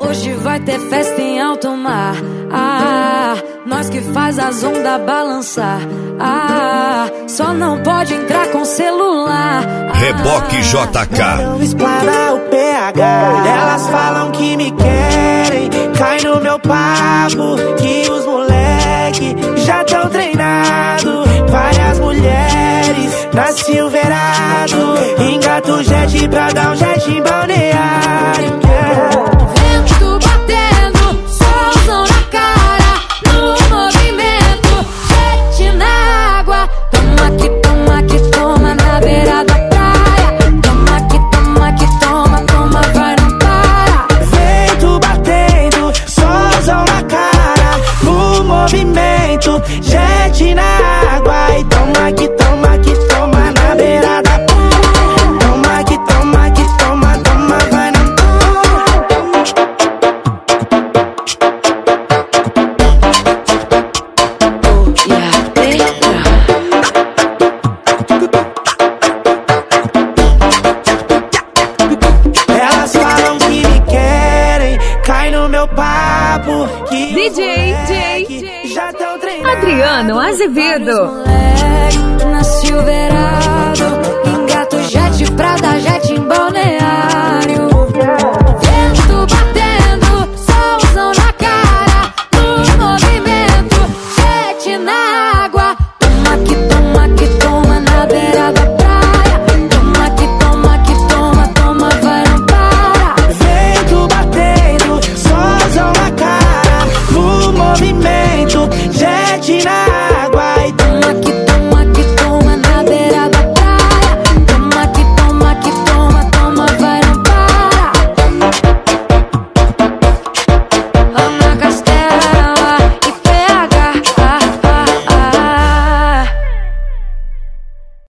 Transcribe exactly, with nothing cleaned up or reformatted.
Hoje vai ter festa em alto mar. Ah, nós que faz as ondas balançar. Ah, só não pode entrar com celular. Ah, Reboque J K. Não espalha o P H. Elas falam que me querem, cai no meu papo, que os moleque já tão treinado. Várias mulheres na Silverado, engata o jet pra dar um jet em balneário. Vento batendo, solzão na cara, no movimento, jet na água. Toma que toma que toma na beira da praia. Toma que toma que toma, toma, vai, não para. Vento batendo, solzão na cara, no movimento, jet na água. E toma que toma que toma na beira da praia. Toma que toma que toma, toma, vai, não para. Elas falam que me querem, cai no meu papo, que D J, moleque já tão treinado. Adriano Azevedo. Moleque na Silverado, engata o jet pra dar jet em balneário.